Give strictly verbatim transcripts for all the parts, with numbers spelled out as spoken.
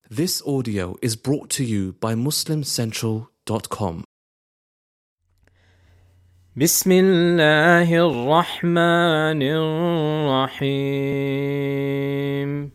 This audio is brought to you by muslim central dot com. بسم الله الرحمن الرحيم.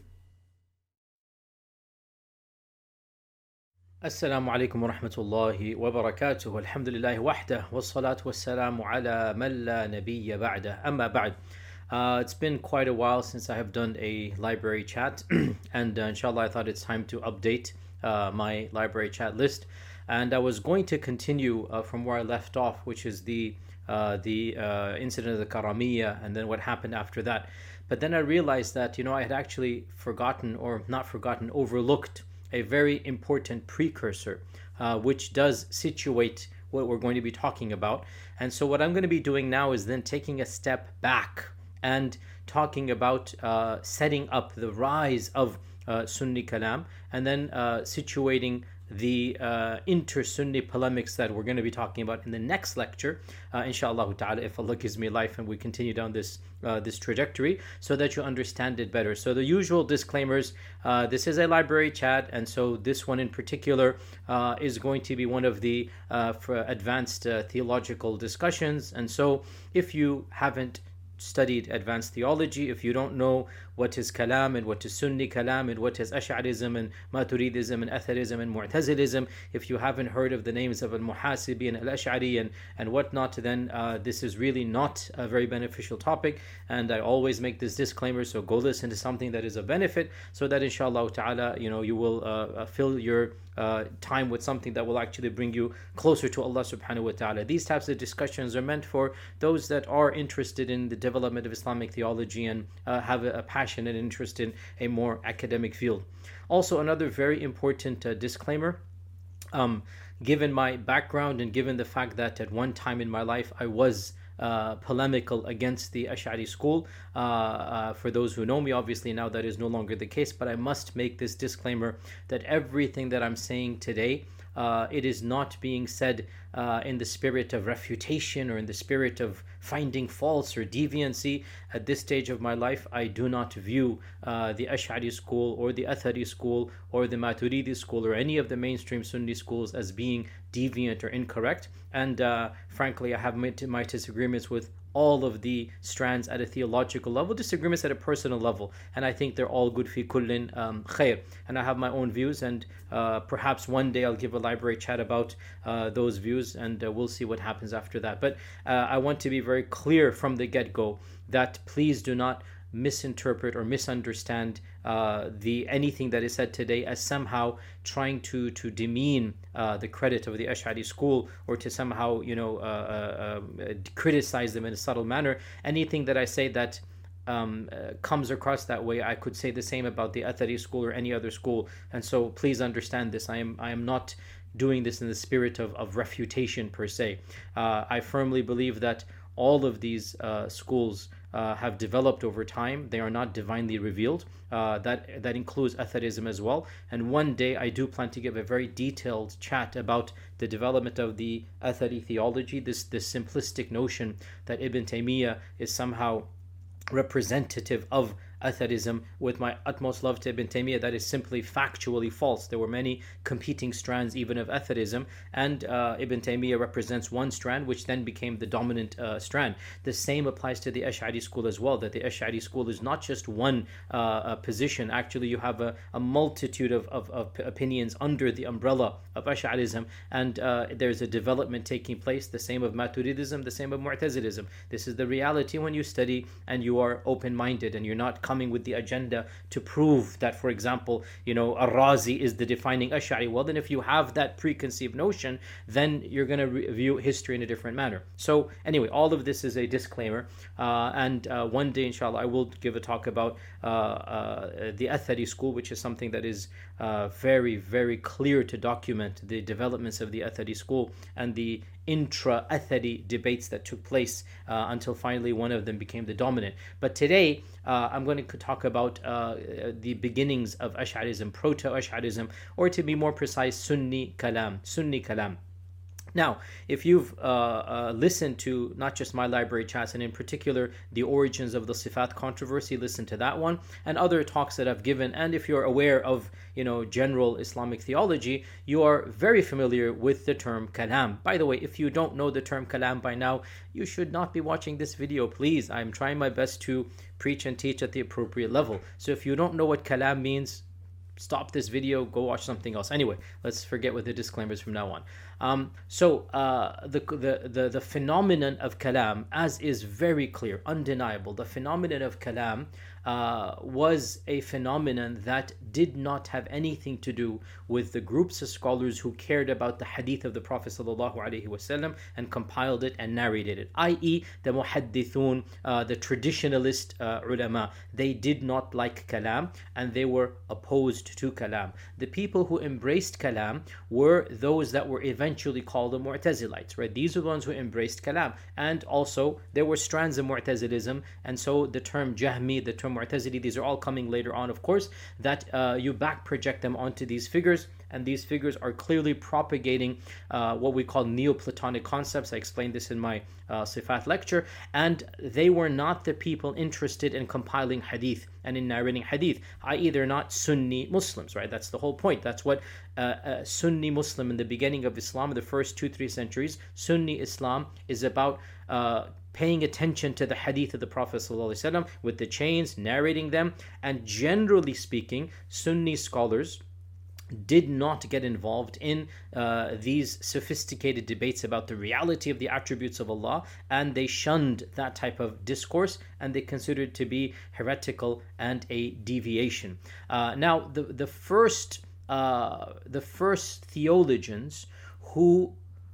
السلام عليكم ورحمة الله وبركاته. الحمد لله وحده والصلاة والسلام على من لا نبي بعده. أما بعد. Uh, it's been quite a while since I have done a library chat, and uh, inshallah I thought it's time to update uh, my library chat list. And I was going to continue uh, from where I left off, which is the uh, the uh, incident of the Karamiya and then what happened after that. But then I realized that, you know, I had actually forgotten, or not forgotten, overlooked a very important precursor, uh, which does situate what we're going to be talking about. And so what I'm going to be doing now is then taking a step back and talking about uh, setting up the rise of uh, Sunni Kalam, and then uh, situating the uh, inter-Sunni polemics that we're going to be talking about in the next lecture, uh, inshallah ta'ala, if Allah gives me life and we continue down this uh, this trajectory, so that you understand it better. So the usual disclaimers, uh, this is a library chat, and so this one in particular uh, is going to be one of the uh, for advanced uh, theological discussions. And so if you haven't studied advanced theology, if you don't know what is Kalam and what is Sunni Kalam and what is Ash'arism and Maturidism and Atharism and Mu'tazilism, if you haven't heard of the names of Al-Muhasibi and Al-Ash'ari and, and whatnot, then uh, this is really not a very beneficial topic. And I always make this disclaimer, so go listen to something that is a benefit, so that inshallah ta'ala, you know, you will uh, fill your uh, time with something that will actually bring you closer to Allah subhanahu wa ta'ala. These types of discussions are meant for those that are interested in the development of Islamic theology and uh, have a, a passion and interest in a more academic field. Also, another very important uh, disclaimer, um, given my background and given the fact that at one time in my life I was uh, polemical against the Ash'ari school, uh, uh, for those who know me, obviously now that is no longer the case, but I must make this disclaimer that everything that I'm saying today, Uh, it is not being said uh, in the spirit of refutation or in the spirit of finding faults or deviancy. At this stage of my life, I do not view uh, the Ash'ari school or the Athari school or the Maturidi school or any of the mainstream Sunni schools as being deviant or incorrect. And uh, frankly, I have my, my disagreements with all of the strands at a theological level, disagreements at a personal level, and I think they're all good fi kullin um, khair. And I have my own views, and uh, perhaps one day I'll give a library chat about uh, those views, and uh, we'll see what happens after that. But uh, I want to be very clear from the get-go that please do not misinterpret or misunderstand uh, the anything that is said today as somehow trying to to demean uh, the credit of the Ash'ari school, or to somehow, you know, uh, uh, uh, criticize them in a subtle manner. Anything that I say that um, uh, comes across that way, I could say the same about the Athari school or any other school. And so please understand this. I am I am not doing this in the spirit of, of refutation per se. Uh, I firmly believe that all of these uh, schools uh, have developed over time. They are not divinely revealed. Uh, that that includes Atharism as well. And one day I do plan to give a very detailed chat about the development of the Athari theology, this, this simplistic notion that Ibn Taymiyyah is somehow representative of Atharism. With my utmost love to Ibn Taymiyyah, that is simply factually false. There were many competing strands even of Atharism, and uh, Ibn Taymiyyah represents one strand, which then became the dominant uh, strand. The same applies to the Ash'ari school as well, that the Ash'ari school is not just one uh, uh, position. Actually, you have a, a multitude of, of, of opinions under the umbrella of Ash'arism, and uh, there's a development taking place, the same of Maturidism, the same of Mu'tazilism. This is the reality when you study and you are open-minded and you're not coming with the agenda to prove that, for example, you know, Ar-Razi is the defining Ash'ari. Well, then if you have that preconceived notion, then you're going to re- view history in a different manner. So anyway, all of this is a disclaimer, uh, and uh, one day inshallah I will give a talk about uh, uh, the Athari school, which is something that is uh, very very clear to document the developments of the Athari school and the intra-Athari debates that took place uh, until finally one of them became the dominant. But today uh, I'm going to talk about uh, the beginnings of Ash'arism, proto-Ash'arism, or to be more precise, Sunni Kalam. Sunni Kalam. Now, if you've uh, uh, listened to not just my library chats, and in particular the origins of the Sifat controversy, listen to that one and other talks that I've given. And if you're aware of, you know, general Islamic theology, you are very familiar with the term kalam. By the way, if you don't know the term kalam by now, you should not be watching this video, please. I'm trying my best to preach and teach at the appropriate level. So if you don't know what kalam means, stop this video, go watch something else. Anyway, let's forget with the disclaimers from now on. Um, so uh, the, the the the phenomenon of kalam, as is very clear, undeniable, the phenomenon of kalam uh, was a phenomenon that did not have anything to do with the groups of scholars who cared about the hadith of the Prophet sallallahu alaihi wasallam and compiled it and narrated it, that is the muhaddithun, uh, the traditionalist uh, ulama. They did not like kalam and they were opposed to kalam. The people who embraced kalam were those that were eventually called the Mu'tazilites, right? These are the ones who embraced kalam. And also there were strands of Mu'tazilism, and so the term Jahmi, the term Mu'tazili, these are all coming later on, of course, that uh, you back project them onto these figures, and these figures are clearly propagating uh, what we call Neoplatonic concepts. I explained this in my uh, Sifat lecture, and they were not the people interested in compiling hadith and in narrating hadith, that is they're not Sunni Muslims, right? That's the whole point. That's what uh, a Sunni Muslim in the beginning of Islam, the first two, three centuries, Sunni Islam is about uh, paying attention to the hadith of the Prophet ﷺ with the chains, narrating them. And generally speaking, Sunni scholars did not get involved in uh, these sophisticated debates about the reality of the attributes of Allah, and they shunned that type of discourse, and they considered it to be heretical and a deviation. Uh, now, the the first uh, the first theologians who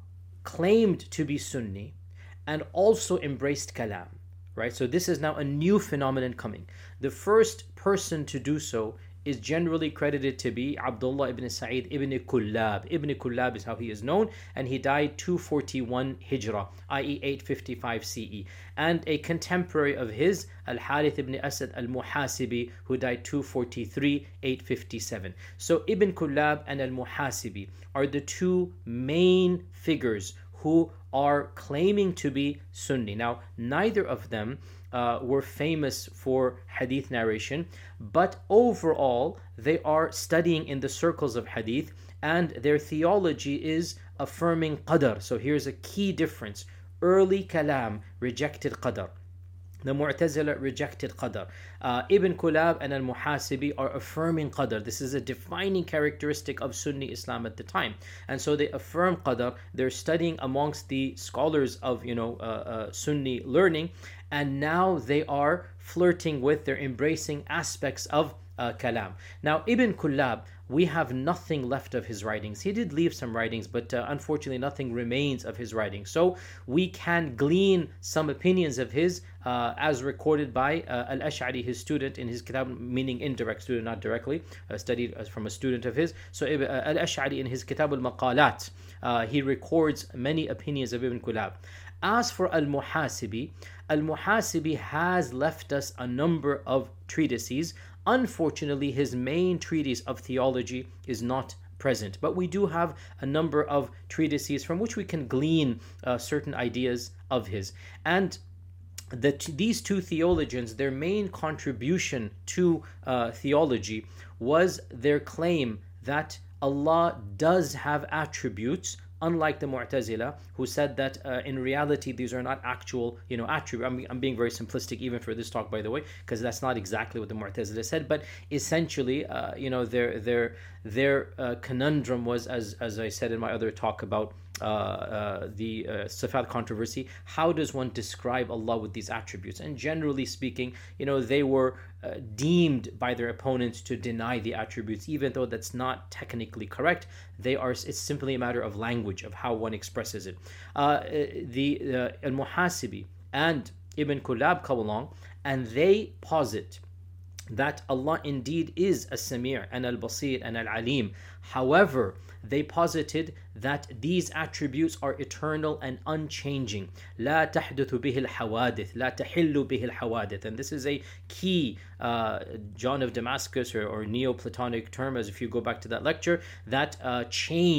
claimed to be Sunni and also embraced kalam, right? So this is now a new phenomenon coming. The first person to do so is generally credited to be Abdullah ibn Sa'id ibn Kullab. Ibn Kullab is how he is known, and he died two forty-one Hijrah, that is eight fifty-five C E. And a contemporary of his, Al-Harith ibn Asad al-Muhasibi, who died two forty-three, eight fifty-seven. So Ibn Kullab and al-Muhasibi are the two main figures who are claiming to be Sunni. Now, neither of them uh, were famous for hadith narration, but overall they are studying in the circles of hadith, and their theology is affirming qadar. So here's a key difference. Early kalam rejected qadar. The Mu'tazila rejected qadar. Uh, Ibn Kullab and al-Muhasibi are affirming qadar. This is a defining characteristic of Sunni Islam at the time. And so they affirm qadar. They're studying amongst the scholars of, you know, uh, uh, Sunni learning, and now they are flirting with, they're embracing aspects of uh, kalam. Now, Ibn Kullab, we have nothing left of his writings. He did leave some writings, but uh, unfortunately nothing remains of his writings. So we can glean some opinions of his uh, as recorded by uh, Al-Ash'ari, his student, in his kitab, meaning indirect student, not directly, uh, studied uh, from a student of his. So uh, Al-Ash'ari in his kitab Al-Maqalat, uh, he records many opinions of Ibn Kullab. As for Al-Muhasibi, Al-Muhasibi has left us a number of treatises. Unfortunately, his main treatise of theology is not present, but we do have a number of treatises from which we can glean uh, certain ideas of his. And the, these two theologians, their main contribution to uh, theology was their claim that Allah does have attributes, unlike the Mu'tazila, who said that uh, in reality these are not actual, you know, attributes. I'm, I'm being very simplistic even for this talk, by the way, because that's not exactly what the Mu'tazila said. But essentially, uh, you know, their their their uh, conundrum was, as as I said in my other talk about uh, uh, the uh, Sifat controversy, how does one describe Allah with these attributes? And generally speaking, you know, they were uh, deemed by their opponents to deny the attributes, even though that's not technically correct. They are. It's simply a matter of language, of how one expresses it. Uh, the uh, Al-Muhasibi and Ibn Kullab come along, and they posit that Allah indeed is As-Sami' and Al-Basir and Al-Alim. However, they posited that these attributes are eternal and unchanging. لا تحدث به الحوادث لا تحل به الحوادث. And this is a key uh, John of Damascus or, or Neoplatonic term, as if you go back to that lecture, that uh, change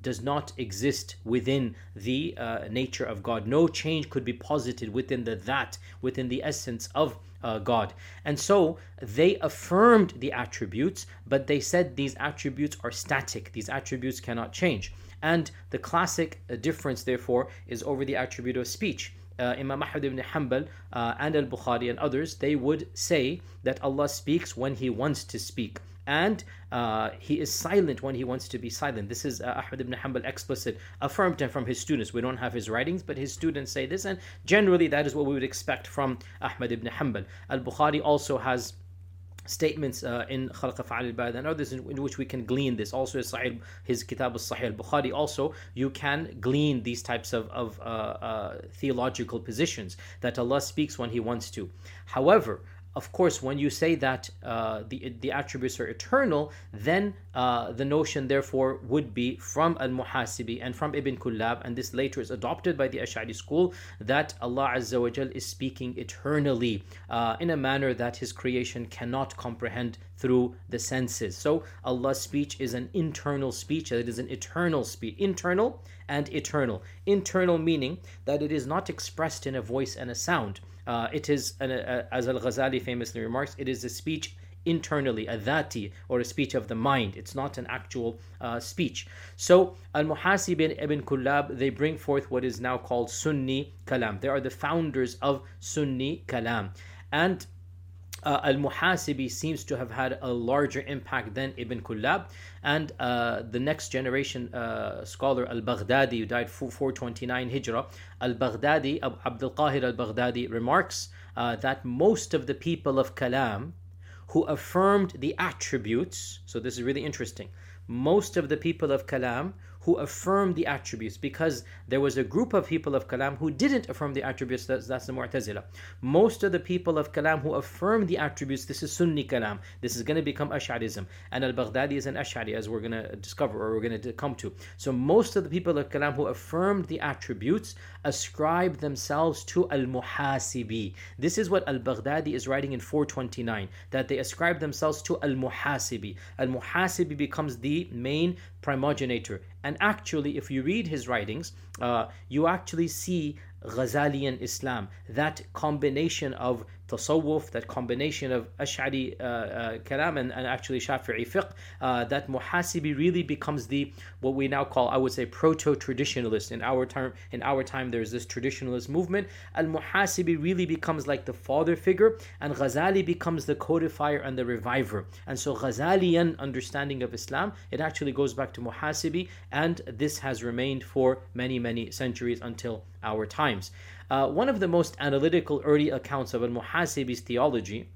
does not exist within the uh, nature of God. No change could be posited within the that, within the essence of uh, God. And so they affirmed the attributes, but they said these attributes are static. These attributes cannot change. And the classic uh, difference, therefore, is over the attribute of speech. Uh, Imam Ahmad ibn Hanbal uh, and Al-Bukhari and others, they would say that Allah speaks when He wants to speak, and uh, He is silent when He wants to be silent. This is uh, Ahmad ibn Hanbal explicit, affirmed from his students. We don't have his writings, but his students say this, and generally that is what we would expect from Ahmad ibn Hanbal. Al-Bukhari also has statements uh, in Khalq Af'al al-Ibad and others in, in which we can glean this. Also his, Sahih, his Kitab al-Sahih al-Bukhari, also you can glean these types of, of uh, uh, theological positions that Allah speaks when He wants to. However, of course, when you say that uh, the the attributes are eternal, then uh, the notion therefore would be from Al-Muhasibi and from Ibn Kullab, and this later is adopted by the Ash'ari school, that Allah Azza wa Jal is speaking eternally uh, in a manner that His creation cannot comprehend through the senses. So Allah's speech is an internal speech, it is an eternal speech. Internal and eternal. Internal meaning that it is not expressed in a voice and a sound. Uh, it is, an, a, as Al-Ghazali famously remarks, it is a speech internally, a dhati, or a speech of the mind. It's not an actual uh, speech. So Al-Muhasib and Ibn Kullab, they bring forth what is now called Sunni Kalam. They are the founders of Sunni Kalam. And Uh, Al-Muhasibi seems to have had a larger impact than Ibn Kullab, and uh, the next generation uh, scholar Al-Baghdadi, who died four twenty-nine Hijrah, Al-Baghdadi, Abdul Qahir Al-Baghdadi remarks uh, that most of the people of Kalam who affirmed the attributes, so this is really interesting, most of the people of Kalam who affirmed the attributes, because there was a group of people of Kalam who didn't affirm the attributes, that's, that's the Mu'tazila. Most of the people of Kalam who affirmed the attributes, this is Sunni Kalam. This is going to become Ash'arism. And Al-Baghdadi is an Ash'ari, as we're going to discover, or we're going to come to. So most of the people of Kalam who affirmed the attributes ascribed themselves to Al-Muhasibi. This is what Al-Baghdadi is writing in four twenty-nine, that they ascribe themselves to Al-Muhasibi. Al-Muhasibi becomes the main primogenitor. And actually, if you read his writings, uh, you actually see Ghazalian Islam, that combination of tasawwuf, that combination of Ash'ari uh, uh, kalam and, and actually Shafi'i fiqh, uh, that Muhasibi really becomes the, what we now call, I would say, proto-traditionalist. In our time, in our time, there's this traditionalist movement. Al-Muhasibi really becomes like the father figure, and Ghazali becomes the codifier and the reviver. And so Ghazalian understanding of Islam, it actually goes back to Muhasibi, and this has remained for many, many centuries until our times. Uh, one of the most analytical early accounts of Al-Muhasibi's theology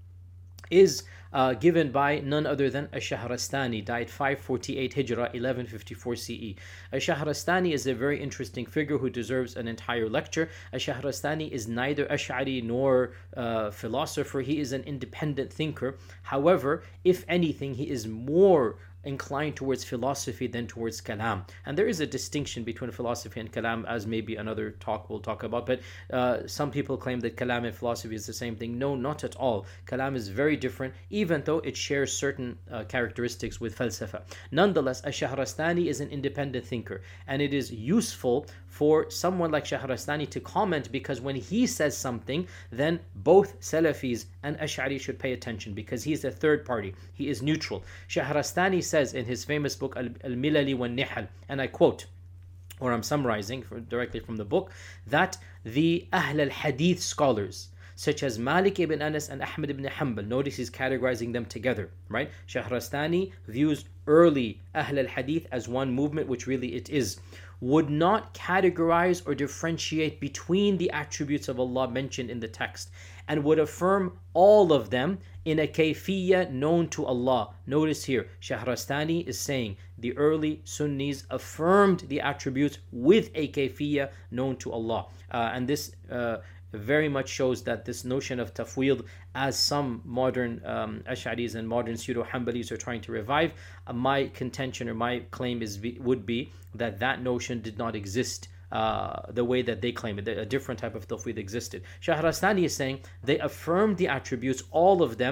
is uh, given by none other than Ash-Shahrastani, died five forty-eight Hijrah, eleven fifty-four C E. Ash-Shahrastani is a very interesting figure who deserves an entire lecture. Ash-Shahrastani is neither Ash'ari nor uh, philosopher. He is an independent thinker. However, if anything, he is more inclined towards philosophy than towards kalam. And there is a distinction between philosophy and kalam, as maybe another talk we'll talk about. But uh, some people claim that kalam and philosophy is the same thing. No, not at all. Kalam is very different, even though it shares certain uh, characteristics with falsafa. Nonetheless, Ash-Shahrastani is an independent thinker, and it is useful for someone like Shahrastani to comment, because when he says something, then both Salafis and Ash'ari should pay attention, because he is a third party. He is neutral. Shahrastani says in his famous book Al-Milali wa-Nihal, and I quote, or I'm summarizing directly from the book, that the Ahl al-Hadith scholars, such as Malik ibn Anas and Ahmad ibn Hanbal, notice he's categorizing them together, right? Shahrastani views early Ahl al-Hadith as one movement, which really it is, would not categorize or differentiate between the attributes of Allah mentioned in the text, and would affirm all of them in a kayfiyya known to Allah. Notice here, Shahrastani is saying the early Sunnis affirmed the attributes with a kayfiyya known to Allah. Uh, and this uh, very much shows that this notion of tafwid, as some modern um, Ash'aris and modern pseudo-Hanbalis are trying to revive, uh, my contention or my claim is would be that that notion did not exist uh, the way that they claim it. A different type of tafwid existed. Shahrastani is saying they affirmed the attributes, all of them,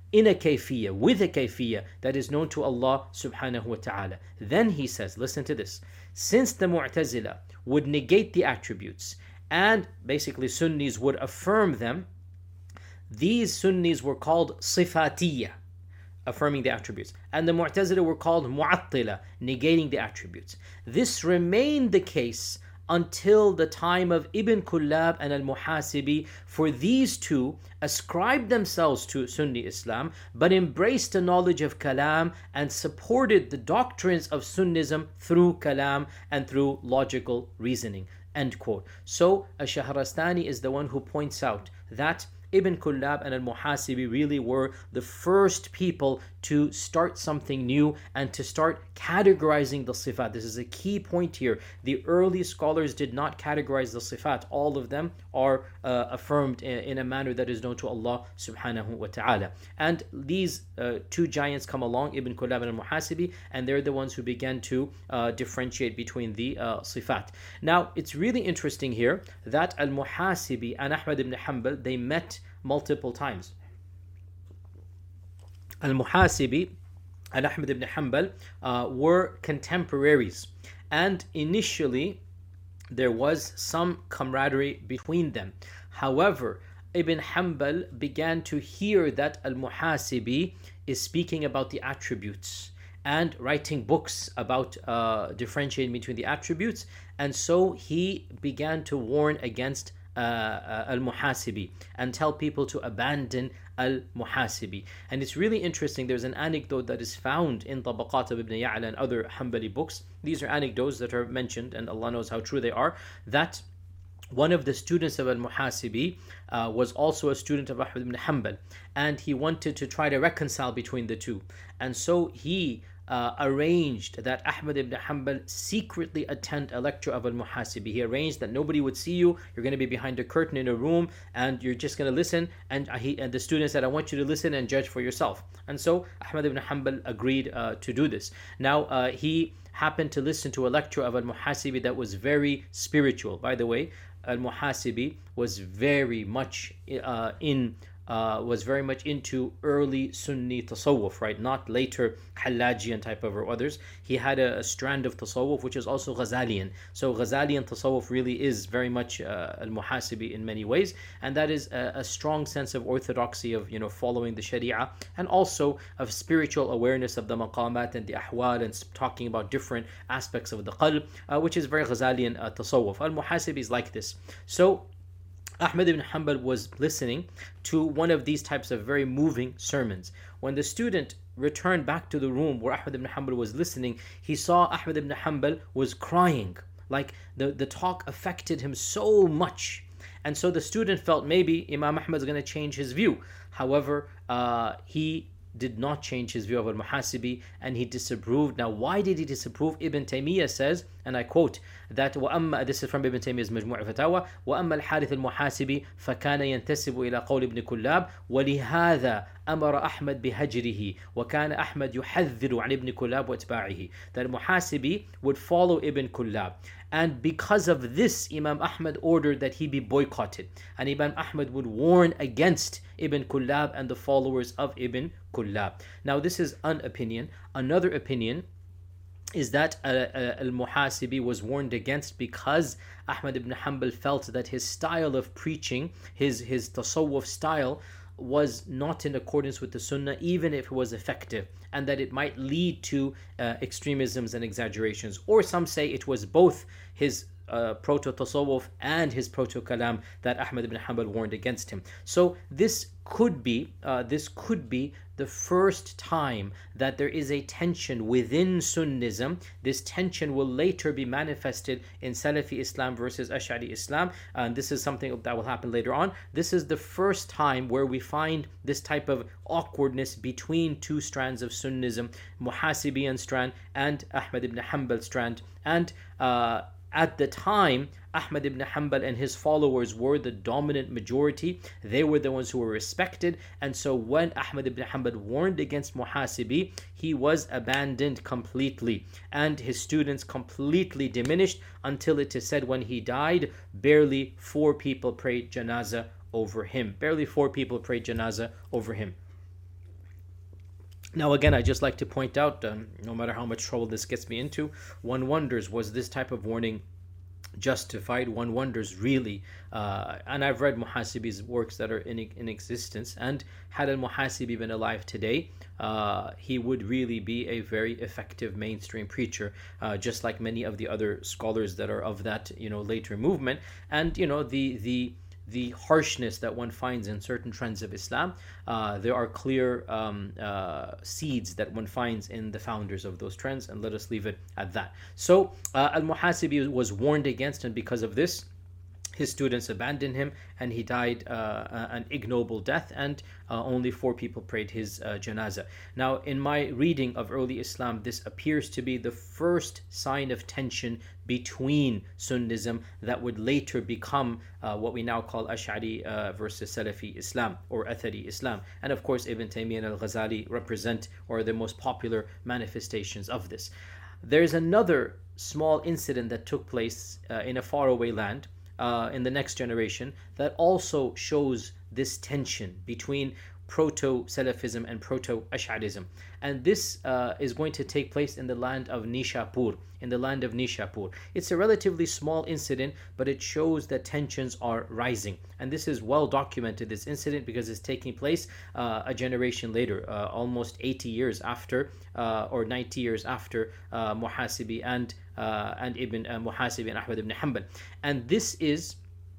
in a kayfiyya, with a kayfiyya that is known to Allah subhanahu wa ta'ala. Then he says, listen to this, since the Mu'tazila would negate the attributes and basically Sunnis would affirm them, these Sunnis were called sifatiyya, affirming the attributes, and the Mu'tazila were called mu'attila, negating the attributes. This remained the case until the time of Ibn Kullab and Al-Muhasibi, for these two ascribed themselves to Sunni Islam but embraced the knowledge of Kalam and supported the doctrines of Sunnism through Kalam and through logical reasoning. End quote. So Ash-Shahrastani is the one who points out that Ibn Kullab and Al-Muhasibi really were the first people to start something new and to start categorizing the sifat. This is a key point here. The early scholars did not categorize the sifat. All of them are uh, affirmed in, in a manner that is known to Allah subhanahu wa ta'ala. And these uh, two giants come along, Ibn Kullab and Al-Muhasibi, and they're the ones who began to uh, differentiate between the uh, sifat. Now, it's really interesting here that Al-Muhasibi and Ahmad ibn Hanbal, they met multiple times. Al-Muhasibi and Ahmad ibn Hanbal uh, were contemporaries, and initially there was some camaraderie between them. However, Ibn Hanbal began to hear that Al-Muhasibi is speaking about the attributes and writing books about uh, differentiating between the attributes, and so he began to warn against Uh, uh, Al-Muhasibi and tell people to abandon Al-Muhasibi. And it's really interesting, there's an anecdote that is found in Tabaqat of Ibn Ya'la and other Hanbali books. These are anecdotes that are mentioned, and Allah knows how true they are, that one of the students of Al-Muhasibi uh, was also a student of Ahmad ibn Hanbal, and he wanted to try to reconcile between the two. And so he Uh, arranged that Ahmad ibn Hanbal secretly attend a lecture of Al-Muhasibi. He arranged that nobody would see you. You're going to be behind a curtain in a room, and you're just going to listen. And he and the student said, I want you to listen and judge for yourself. And so Ahmad ibn Hanbal agreed uh, to do this. Now, uh, he happened to listen to a lecture of Al-Muhasibi that was very spiritual. By the way, Al-Muhasibi was very much uh, in Uh, was very much into early Sunni tasawwuf, right? Not later Hallajian type of or others. He had a, a strand of tasawwuf which is also Ghazalian. So Ghazalian tasawwuf really is very much uh, Al-Muhasibi in many ways, and that is a, a strong sense of orthodoxy of, you know, following the Sharia, and also of spiritual awareness of the maqamat and the ahwal, and talking about different aspects of the qalb, uh, which is very Ghazalian uh, tasawwuf. Al-Muhasibi is like this. So Ahmad ibn Hanbal was listening to one of these types of very moving sermons. When the student returned back to the room where Ahmad ibn Hanbal was listening, he saw Ahmad ibn Hanbal was crying. Like the, the talk affected him so much. And so the student felt maybe Imam Ahmad is going to change his view. However, uh, he did not change his view of Al-Muhasibi, and he disapproved. Now, why did he disapprove? Ibn Taymiyyah says, and I quote, that وَأَمَّا, this is from Ibn Taymiyyah's Majmu' al-Fatawa, وَأَمَّا الْحارث الْمُحَاسِبِ فَكَانَ يَنْتَسِبُ إِلَى قَوْلِ ابْنِ كُلَّابٍ وَلِهَذَا أَمَرَ أَحْمَدْ بِهَجْرِهِ وَكَانَ أَحْمَدْ يُحَذِّرُ عَنْ ابْنِ كُلَّابٍ وَاتْبَاعِهِ. That Muhasibi would follow Ibn Kullab. And because of this, Imam Ahmad ordered that he be boycotted. And Imam Ahmad would warn against Ibn Kullab and the followers of Ibn Kullab. Now, this is an opinion. Another opinion is that uh, uh, Al-Muhasibi was warned against because Ahmad ibn Hanbal felt that his style of preaching, his, his tasawwuf style, was not in accordance with the Sunnah, even if it was effective, and that it might lead to uh, extremisms and exaggerations. Or some say it was both his uh, proto-tasawwuf and his proto-kalam that Ahmad ibn Hanbal warned against him. So this could be, uh, this could be the first time that there is a tension within Sunnism. This tension will later be manifested in Salafi Islam versus Ash'ari Islam, and this is something that will happen later on. This is the first time where we find this type of awkwardness between two strands of Sunnism, Muhasibian strand and Ahmad ibn Hanbal strand. And uh, at the time, Ahmad ibn Hanbal and his followers were the dominant majority. They were the ones who were respected. And so when Ahmad ibn Hanbal warned against Muhasibi, he was abandoned completely. And his students completely diminished until it is said when he died, barely four people prayed janazah over him. Barely four people prayed janazah over him. Now, again, I just like to point out, um, no matter how much trouble this gets me into, one wonders, was this type of warning justified? One wonders, really. Uh, and I've read Muhasibi's works that are in, in existence, and had al-Muhasibi been alive today, uh, he would really be a very effective mainstream preacher, uh, just like many of the other scholars that are of that, you know, later movement. And, you know, the the the harshness that one finds in certain trends of Islam, uh, there are clear um, uh, seeds that one finds in the founders of those trends, and let us leave it at that. So uh, Al-Muhasibi was warned against, and because of this, his students abandoned him, and he died uh, an ignoble death, and uh, only four people prayed his uh, janazah. Now, in my reading of early Islam, this appears to be the first sign of tension between Sunnism that would later become uh, what we now call Ash'ari uh, versus Salafi Islam, or Athari Islam. And of course, Ibn Taymiyyah and Al-Ghazali represent, or the most popular manifestations of this. There's another small incident that took place uh, in a faraway land, Uh, in the next generation, that also shows this tension between proto-Salafism and proto-Ash'arism. And this uh, is going to take place in the land of Nishapur, in the land of Nishapur. It's a relatively small incident, but it shows that tensions are rising. And this is well documented, this incident, because it's taking place uh, a generation later, uh, almost eighty years after, uh, or ninety years after uh, Muhasibi and uh, and Ibn uh, Muhasibi and Ahmad ibn Hanbal. And this is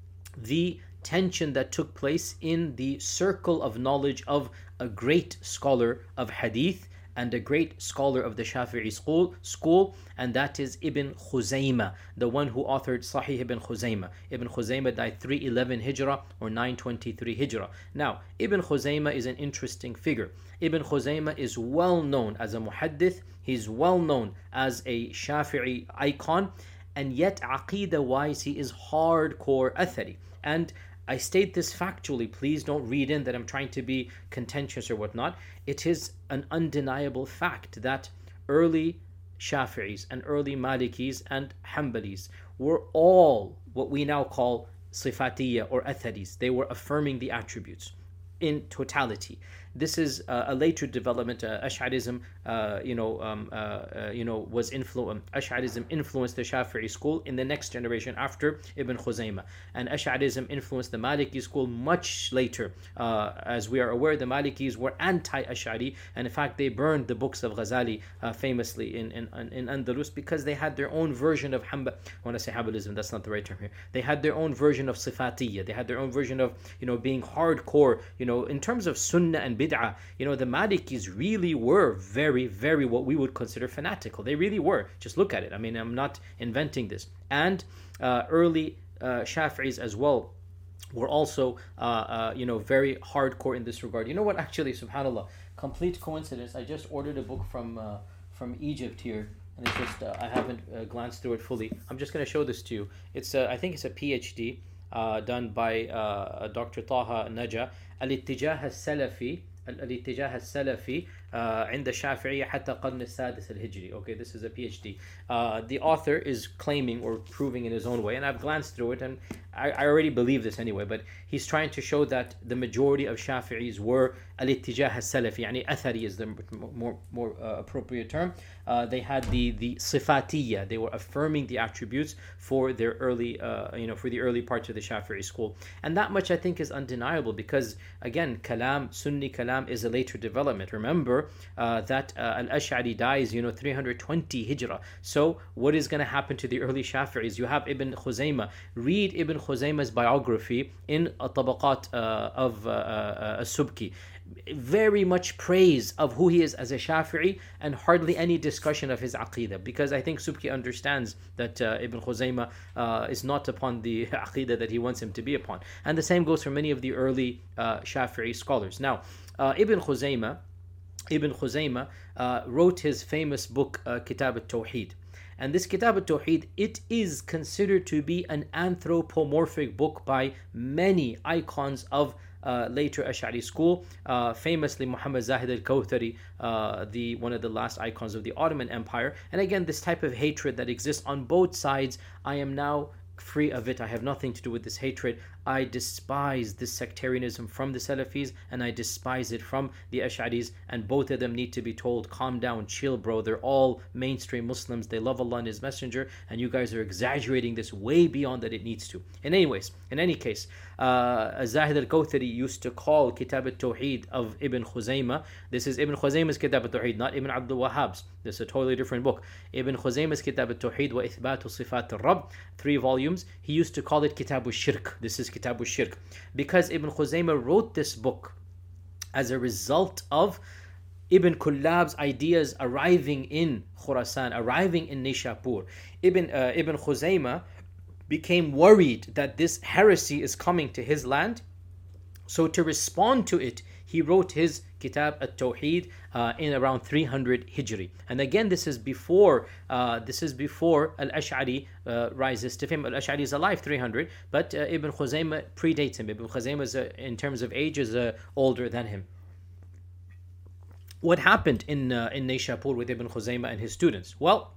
the tension that took place in the circle of knowledge of a great scholar of hadith and a great scholar of the Shafi'i school, school and that is Ibn Khuzaymah, the one who authored Sahih Ibn Khuzaymah. Ibn Khuzaymah died three eleven Hijrah or nine twenty-three Hijrah. Now, Ibn Khuzaymah is an interesting figure. Ibn Khuzaymah is well known as a muhaddith, he's well known as a Shafi'i icon, and yet Aqidah-wise he is hardcore Athari. And I state this factually, please don't read in that I'm trying to be contentious or whatnot. It is an undeniable fact that early Shafi'is and early Malikis and Hanbalis were all what we now call Sifatiyya or Atharis. They were affirming the attributes in totality. This is uh, a later development. Uh, Ash'arism, uh, you know, um, uh, uh, you know, was influ- Ash'arism influenced the Shafi'i school in the next generation after Ibn Khuzaymah, and Ash'arism influenced the Maliki school much later. Uh, as we are aware, the Malikis were anti-Ash'ari, and in fact, they burned the books of Ghazali uh, famously in, in in Andalus because they had their own version of Hanbal. When I say Hanbalism, that's not the right term here. They had their own version of Sifatiyya. They had their own version of, you know, being hardcore. You know, in terms of Sunnah and Bid'ah, you know, the Malikis really were very, very what we would consider fanatical. They really were. Just look at it. I mean, I'm not inventing this. And uh, early uh, Shafi'is as well were also, uh, uh, you know, very hardcore in this regard. You know what? Actually, subhanAllah, complete coincidence. I just ordered a book from uh, from Egypt here, and it's just uh, I haven't uh, glanced through it fully. I'm just going to show this to you. It's uh, I think it's a PhD uh, done by uh, Doctor Taha Naja. Al-Ittijah al-Salafi الاتجاه السلفي عند الشافعية حتى القرن السادس الهجري. Okay, this is a PhD. Uh, the author is claiming or proving in his own way, and I've glanced through it, and I, I already believe this anyway, but he's trying to show that the majority of Shafi'is were al-ittijah al-salafi, يعني athari is the more more uh, appropriate term. Uh, they had the the sifatiyya, they were affirming the attributes for their early, uh, you know, for the early parts of the Shafi'i school, and that much I think is undeniable because again, kalam, Sunni kalam is a later development. Remember uh, that uh, al-Ash'ari dies, you know, three hundred twenty Hijrah. So what is going to happen to the early Shafi'is? You have Ibn Khuzaymah. Read Ibn Khuzaymah's biography in Tabaqat uh, of uh, uh, As-Subki. Very much praise of who he is as a Shafi'i and hardly any discussion of his Aqidah, because I think Subki understands that uh, Ibn Khuzaymah uh, is not upon the Aqidah that he wants him to be upon. And the same goes for many of the early uh, Shafi'i scholars. Now, uh, Ibn Khuzaymah Ibn Khuzaymah uh, wrote his famous book uh, Kitab al-Tawheed. And this Kitab al-Tawheed, it is considered to be an anthropomorphic book by many icons of uh, later Ash'ari school, uh, famously Muhammad Zahid al-Kawthari, uh, the one of the last icons of the Ottoman Empire. And again, this type of hatred that exists on both sides, I am now free of it. I have nothing to do with this hatred. I despise this sectarianism from the Salafis, and I despise it from the Ash'aris, and both of them need to be told, calm down, chill bro, they're all mainstream Muslims, they love Allah and His Messenger, and you guys are exaggerating this way beyond that it needs to. In anyways, in any case, uh, Zahid al-Kawthari used to call Kitab al-Tawheed of Ibn Khuzaymah, this is Ibn Khuzayma's Kitab al-Tawheed, not Ibn Abdul Wahhab's, this is a totally different book. Ibn Khuzayma's Kitab al-Tawheed wa Ithbatu Sifat al-Rabb, three volumes, he used to call it Kitab al-Shirk. This is Kitab al-Shirk, because Ibn Khuzaymah wrote this book as a result of Ibn Kullab's ideas arriving in Khurasan, arriving in Nishapur. Ibn, uh, Ibn Khuzaymah became worried that this heresy is coming to his land. So to respond to it, he wrote his Kitab al-Tawheed uh, in around three hundred Hijri. And again, this is before uh, this is before Al-Ash'ari uh, rises to fame. Al-Ash'ari is alive three hundred, but uh, Ibn Khuzaymah predates him. Ibn Khuzaymah is, uh, in terms of age, is uh, older than him. What happened in uh, in Nishapur with Ibn Khuzaymah and his students? Well,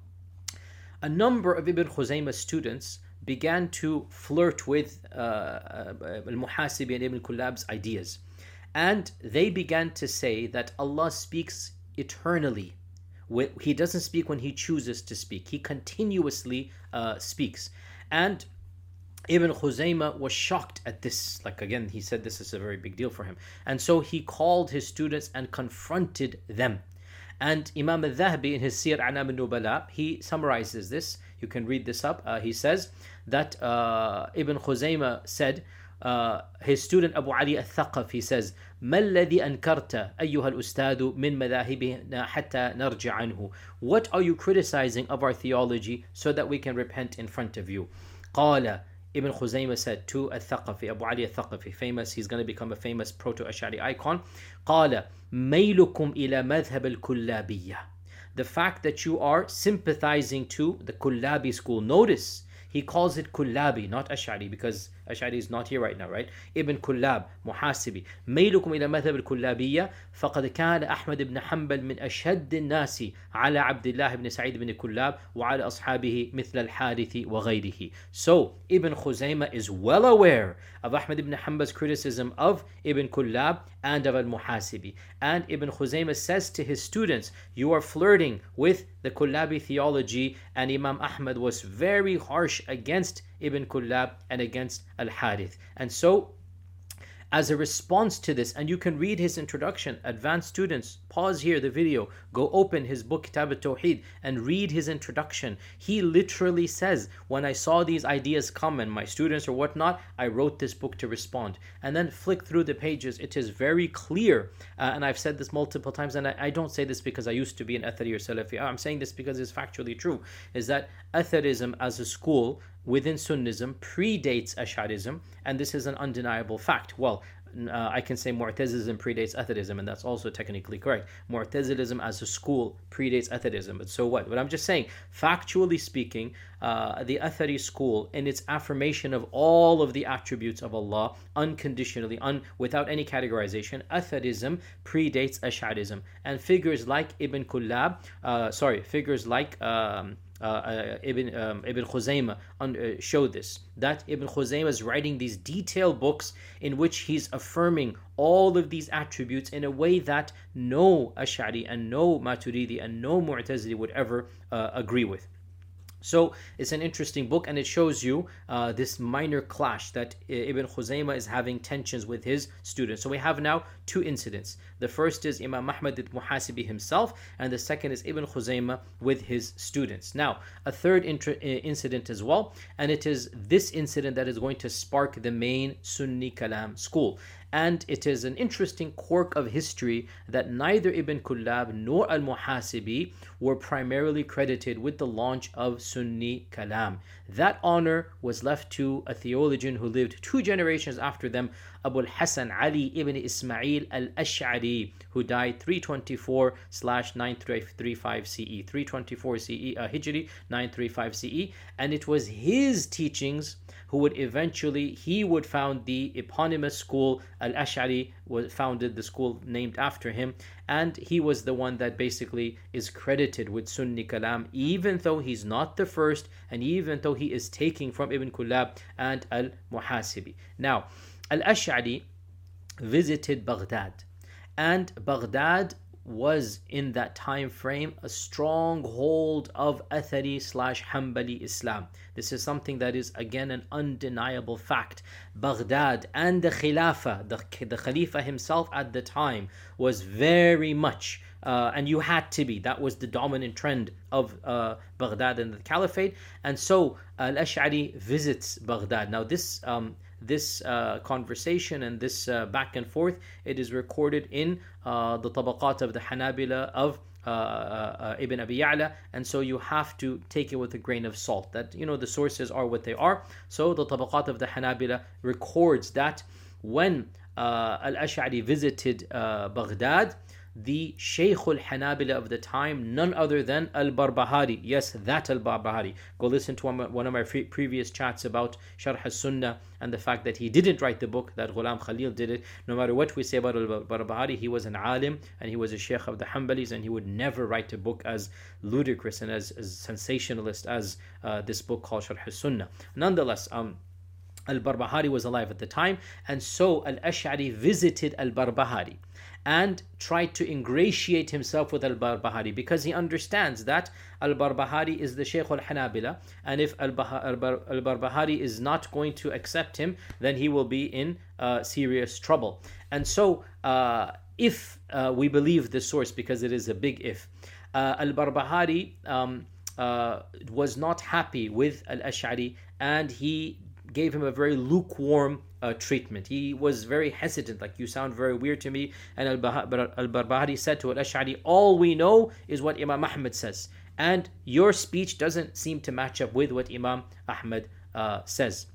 a number of Ibn Khuzaymah's students began to flirt with uh, uh, Al-Muhasibi and Ibn Kullab's ideas. And they began to say that Allah speaks eternally. He doesn't speak when He chooses to speak. He continuously uh, speaks. And Ibn Khuzaymah was shocked at this. Like again, he said this is a very big deal for him. And so he called his students and confronted them. And Imam al-Dhahabi in his Siyar A'lam al-Nubala, he summarizes this. You can read this up. Uh, he says that uh, Ibn Khuzaymah said, Uh, his student Abu Ali al-Thaqaf, he says, ما الذي أنكرت أيها الأستاذ من مذاهبنا حتى نرجع عنه? What are you criticizing of our theology so that we can repent in front of you? قال, Ibn Khuzaymah said to al-Thaqafi, Abu Ali al-Thaqafi, famous, he's going to become a famous proto-Ash'ari icon. قال ميلكم إلى مذهب الكلابية. The fact that you are sympathizing to the Kullabi school. Notice, he calls it Kullabi, not Ash'ari, because Ash'ari is not here right now, right? Ibn Kullab, Muhasibi. ميلكم إلى مذهب الكلابية فقد كان أحمد بن حنبل من أشد الناس على عبد الله بن سعيد بن كلاب وعلى أصحابه مثل الحارث وغيره. So, Ibn Khuzaymah is well aware of Ahmad ibn Hanbal's criticism of Ibn Kullab and of Al-Muhasibi. And Ibn Khuzaymah says to his students, you are flirting with the Kullabi theology, and Imam Ahmad was very harsh against Ibn Kullab and against Al-Harith. And so, as a response to this, and you can read his introduction, advanced students, pause here the video, go open his book Kitab al-Tawheed and read his introduction. He literally says, when I saw these ideas come and my students or whatnot, I wrote this book to respond. And then flick through the pages, it is very clear, uh, and I've said this multiple times, and I, I don't say this because I used to be an Athari or Salafi, I'm saying this because it's factually true, is that Atharism as a school within Sunnism predates Ash'arism, and this is an undeniable fact. Well, uh, I can say Mu'tazilism predates Atharism, and that's also technically correct. Mu'tazilism as a school predates Atharism, but so what? But I'm just saying, factually speaking, uh, the Athari school, in its affirmation of all of the attributes of Allah, unconditionally, un, without any categorization, Atharism predates Ash'arism. And figures like Ibn Kullab, uh, sorry, figures like um, Uh, uh, Ibn um, Ibn Khuzaymah un, uh, showed this, that Ibn Khuzaymah is writing these detailed books in which he's affirming all of these attributes in a way that no Ash'ari and no Maturidi and no Mu'tazili would ever uh, agree with. So it's an interesting book, and it shows you uh, this minor clash that Ibn Khuzaymah is having tensions with his students. So we have now two incidents. The first is Imam Ahmad al-Muhasibi himself, and the second is Ibn Khuzaymah with his students. Now, a third inter- incident as well, and it is this incident that is going to spark the main Sunni Kalam school. And it is an interesting quirk of history that neither Ibn Kullab nor Al-Muhasibi were primarily credited with the launch of Sunni Kalam. That honor was left to a theologian who lived two generations after them, Abu al-Hasan Ali ibn Ismail al-Ash'ari, who died three twenty-four slash nine thirty-five C E, three twenty-four C E, uh, Hijri, nine thirty-five C E, and it was his teachings who would eventually, he would found the eponymous school. Al-Ash'ari was founded the school named after him, and he was the one that basically is credited with Sunni Kalam, even though he's not the first, and even though he is taking from Ibn Kullab and Al-Muhasibi. Now, Al-Ash'ari visited Baghdad, and Baghdad was in that time frame a stronghold of Athari slash Hanbali Islam. This is something that is again an undeniable fact. Baghdad and the Khilafah, the, the Khalifa himself at the time, was very much Uh, and you had to be. That was the dominant trend of uh, Baghdad and the Caliphate. And so Al-Ash'ari visits Baghdad. Now this um, this uh, conversation and this uh, back and forth, it is recorded in uh, the Tabaqat of the Hanabila of uh, uh, Ibn Abi Ya'la, and so you have to take it with a grain of salt. That, you know, the sources are what they are. So the Tabaqat of the Hanabila records that when uh, Al-Ash'ari visited uh, Baghdad, the Shaykh al-Hanabila of the time, none other than Al-Barbahari. Yes, that Al-Barbahari. Go listen to one of my previous chats about Sharh al-Sunnah and the fact that he didn't write the book, that Ghulam Khalil did it. No matter what we say about Al-Barbahari, he was an alim and he was a Shaykh of the Hanbalis, and he would never write a book as ludicrous and as, as sensationalist as uh, this book called Sharh al-Sunnah. Nonetheless, um, Al-Barbahari was alive at the time, and so Al-Ash'ari visited Al-Barbahari and tried to ingratiate himself with Al-Barbahari, because he understands that Al-Barbahari is the Shaykh al-Hanabila, and if Al-Barbahari is not going to accept him, then he will be in uh, serious trouble. And so uh, if uh, we believe this source, because it is a big if, uh, Al-Barbahari um, uh, was not happy with Al-Ash'ari, and he gave him a very lukewarm uh, treatment. He was very hesitant, like, you sound very weird to me. And Al-Barbahari said to Al-Ash'ari, all we know is what Imam Ahmad says, and your speech doesn't seem to match up with what Imam Ahmad uh, says.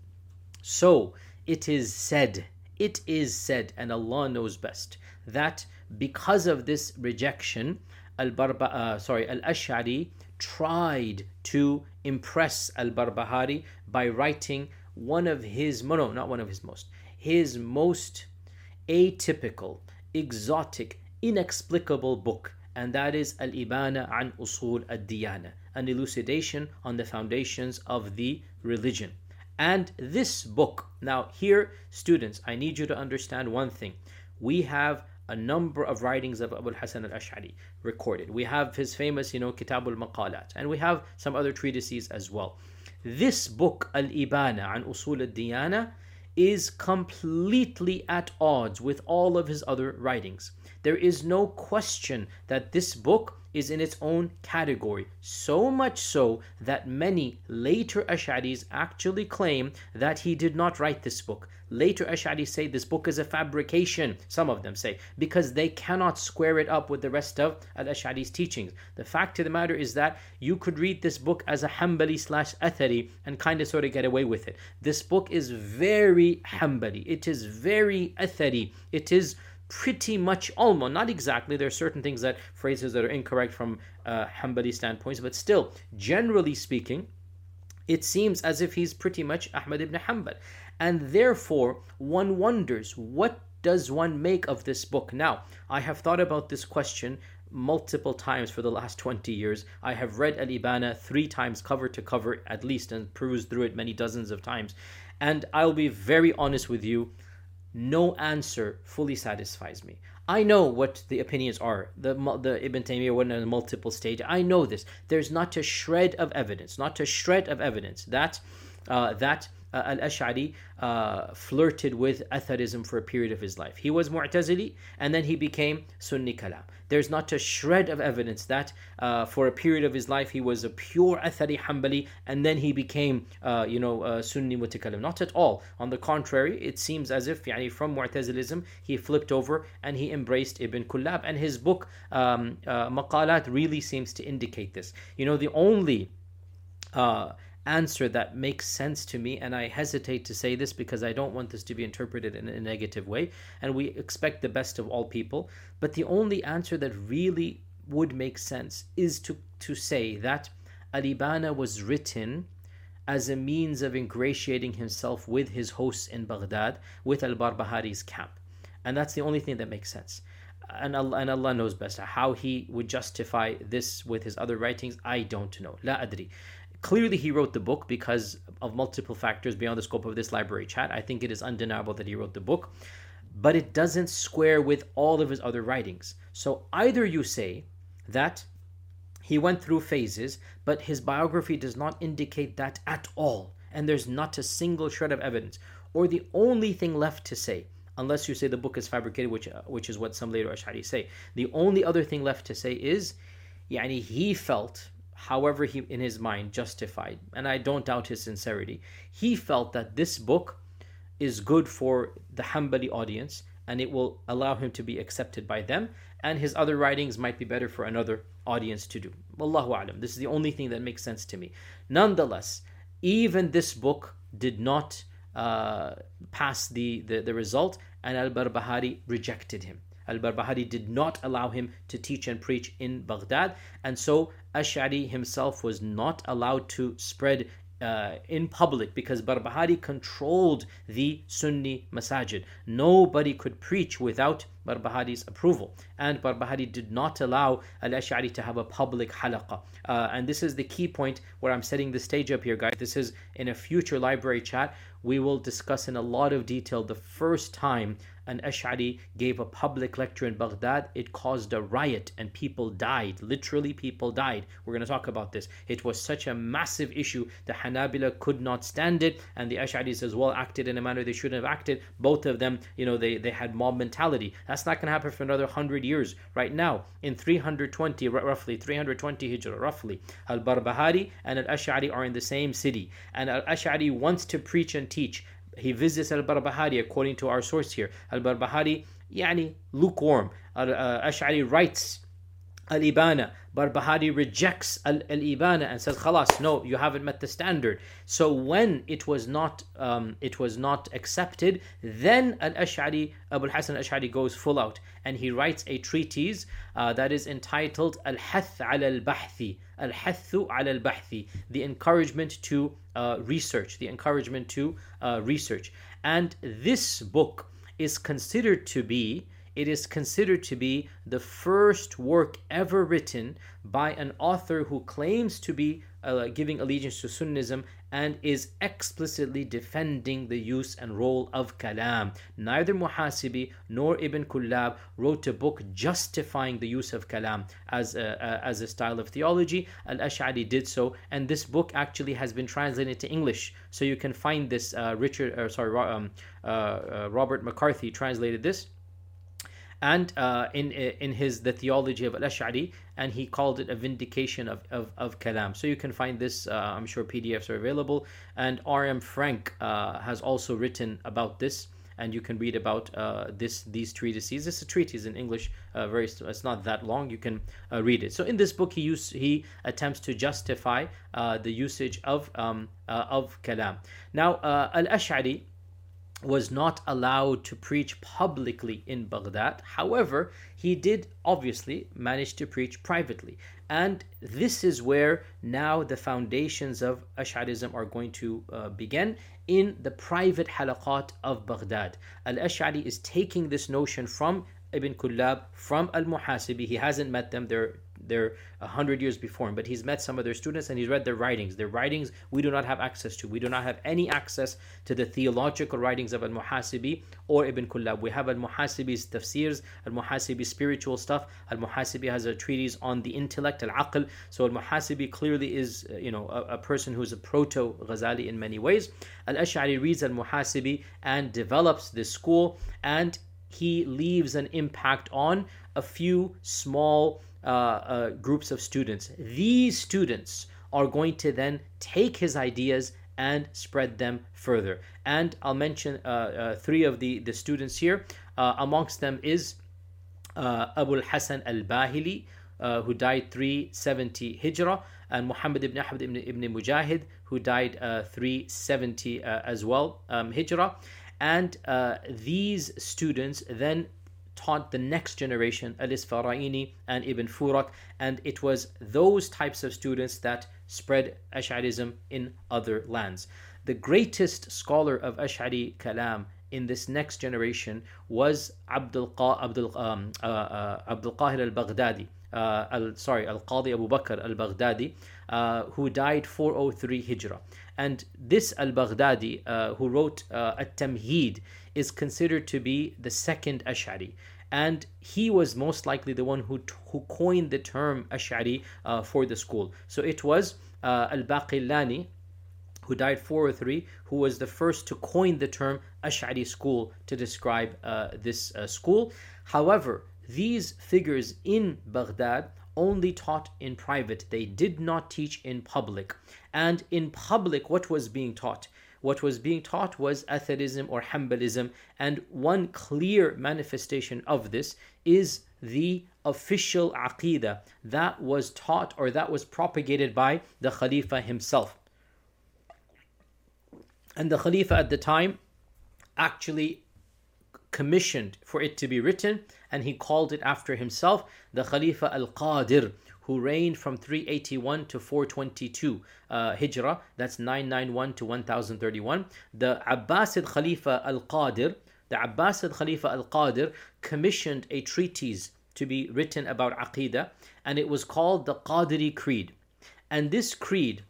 So it is said, it is said, and Allah knows best, that because of this rejection, Al-Barba, uh, sorry, Al-Ash'ari tried to impress Al-Barbahari by writing one of his, no, not one of his most, his most atypical, exotic, inexplicable book, and that is Al-Ibana an Usul ad-Diyana, an elucidation on the foundations of the religion. And this book, now here, students, I need you to understand one thing. We have a number of writings of Abu al-Hasan al-Ash'ari recorded. We have his famous, you know, Kitab al-Maqalat, and we have some other treatises as well. This book, Al-Ibana an Usul ad-Diyana, is completely at odds with all of his other writings. There is no question that this book is in its own category, so much so that many later Ash'aris actually claim that he did not write this book. Later Ash'aris say this book is a fabrication, some of them say, because they cannot square it up with the rest of Al-Ash'ari's teachings. The fact of the matter is that you could read this book as a Hanbali slash Athari and kind of sort of get away with it. This book is very Hanbali, it is very Athari, it is pretty much, almost, not exactly, there are certain things that, phrases that are incorrect from uh, Hanbali standpoints, but still, generally speaking, it seems as if he's pretty much Ahmad ibn Hanbal. And therefore, one wonders, what does one make of this book? Now, I have thought about this question multiple times for the last twenty years. I have read Al-Ibana three times, cover to cover at least, and perused through it many dozens of times. And I'll be very honest with you, no answer fully satisfies me. I know what the opinions are. The, the Ibn Taymiyyah went in a multiple stage. I know this. There's not a shred of evidence, not a shred of evidence that uh, that uh, Al-Ash'ari uh, flirted with Atharism for a period of his life. He was Mu'tazili, and then he became Sunni Kalam. There's not a shred of evidence that uh, for a period of his life he was a pure Athari Hanbali, and then he became uh, you know uh, Sunni Mutakallim. Not at all. On the contrary, it seems as if yani, from Mu'tazilism he flipped over and he embraced Ibn Kullab, and his book um, uh, Maqalat really seems to indicate this. You know, the only uh, answer that makes sense to me, and I hesitate to say this because I don't want this to be interpreted in a negative way, and we expect the best of all people, but the only answer that really would make sense is to, to say that Al-Ibana was written as a means of ingratiating himself with his hosts in Baghdad, with al-Barbahari's camp. And that's the only thing that makes sense. And Allah, and Allah knows best. How he would justify this with his other writings, I don't know. La adri. Clearly he wrote the book because of multiple factors beyond the scope of this library chat. I think it is undeniable that he wrote the book, but it doesn't square with all of his other writings. So either you say that he went through phases, but his biography does not indicate that at all, and there's not a single shred of evidence. Or the only thing left to say, unless you say the book is fabricated, which uh, which is what some later Ash'ari say, the only other thing left to say is, yani he felt, however he in his mind justified, and I don't doubt his sincerity, he felt that this book is good for the Hanbali audience, and it will allow him to be accepted by them, and his other writings might be better for another audience to do. Wallahu a'lam. This is the only thing that makes sense to me. Nonetheless, even this book did not uh, pass the, the, the result, and al-Barbahari rejected him. Al-Barbahari did not allow him to teach and preach in Baghdad, and so Ash'ari himself was not allowed to spread Uh, in public, because Barbahari controlled the Sunni masajid. Nobody could preach without Barbahari's approval, and Barbahari did not allow Al-Ash'ari to have a public halaqa. Uh, and this is the key point where I'm setting the stage up here, guys. This is in a future library chat. We will discuss in a lot of detail the first time an Ash'ari gave a public lecture in Baghdad. It caused a riot and people died. Literally, people died. We're going to talk about this. It was such a massive issue. The Hanabila could not stand it, and the Ash'aris as well acted in a manner they shouldn't have acted. Both of them, you know, they, they had mob mentality. That's not going to happen for another one hundred years. Right now, in three hundred twenty, roughly three hundred twenty Hijrah, roughly, Al-Barbahari and Al-Ash'ari are in the same city. And Al-Ash'ari wants to preach and teach. He visits Al-Barbahari according to our source here. Al-Barbahari, yani, lukewarm. Al-Ash'ari writes Al-Ibana. Barbahari rejects Al-Ibana and says, "Khalas, no, you haven't met the standard." So when it was not, um, it was not accepted, then Al-Ash'ari, Abu al-Hasan al-Ash'ari goes full out, and he writes a treatise uh, that is entitled Al-Hath ala al-Bahthi, Al-Hathu ala al-Bahthi, the encouragement to uh, research, the encouragement to uh, research. And this book is considered to be It is considered to be the first work ever written by an author who claims to be uh, giving allegiance to Sunnism and is explicitly defending the use and role of kalam. Neither Muhasibi nor Ibn Kullab wrote a book justifying the use of kalam as a, uh, as a style of theology. Al-Ash'ari did so, and this book actually has been translated to English. So you can find this. Uh, Richard, uh, sorry, um, uh, uh, Robert McCarthy translated this. And uh, in in his The Theology of Al-Ash'ari, and he called it a vindication of, of, of kalam. So you can find this, uh, I'm sure P D Fs are available. And R M Frank uh, has also written about this, and you can read about uh, this these treatises. This is a treatise in English, uh, very it's not that long. You can uh, read it. So in this book, he use, he attempts to justify uh, the usage of um, uh, of kalam. Now, uh, Al-Ash'ari was not allowed to preach publicly in Baghdad. However, he did obviously manage to preach privately. And this is where now the foundations of Ash'arism are going to uh, begin, in the private halaqat of Baghdad. Al-Ash'ari is taking this notion from Ibn Kullab, from Al-Muhasibi. He hasn't met them. They're they're a hundred years before him, but he's met some of their students and he's read their writings. Their writings we do not have access to. We do not have any access to the theological writings of Al-Muhasibi or Ibn Kullab. We have Al-Muhasibi's tafsirs, Al-Muhasibi's spiritual stuff. Al-Muhasibi has a treatise on the intellect, Al-Aql. So Al-Muhasibi clearly is, you know, a, a person who's a proto-Ghazali in many ways. Al-Ash'ari reads Al-Muhasibi and develops this school, and he leaves an impact on a few small uh, uh, groups of students. These students are going to then take his ideas and spread them further. And I'll mention uh, uh, three of the, the students here. Uh, amongst them is uh, Abu al-Hasan al-Bahili, uh, who died three seventy Hijrah. and Muhammad ibn Ahmad ibn, ibn Mujahid, who died uh, three seventy uh, as well, um, Hijrah. And uh, these students then taught the next generation, Al-Isfaraini and Ibn Furak, and it was those types of students that spread Ash'arism in other lands. The greatest scholar of Ash'ari Kalam in this next generation was Abdul, Abdul, um, uh, uh, Abdul Qahir al-Baghdadi, uh, al, sorry, Al-Qadi Abu Bakr al-Baghdadi, uh, who died four oh three Hijrah. And this al-Baghdadi, uh, who wrote uh, At-Tamheed, is considered to be the second Ash'ari. And he was most likely the one who who coined the term Ash'ari uh, for the school. So it was uh, Al-Baqillani, who died four oh three, who was the first to coin the term Ash'ari school to describe uh, this uh, school. However, these figures in Baghdad only taught in private. They did not teach in public. And in public, what was being taught? What was being taught was Atharism or Hanbalism, and one clear manifestation of this is the official Aqidah that was taught or that was propagated by the Khalifa himself. And the Khalifa at the time actually commissioned for it to be written, and he called it after himself, the Khalifa Al-Qadir, who reigned from three eighty-one to four twenty-two uh, Hijrah, that's nine ninety-one to one thousand thirty-one. The Abbasid Khalifa Al-Qadir, the Abbasid Khalifa Al-Qadir commissioned a treatise to be written about Aqidah, and it was called the Qadiri Creed. And this creed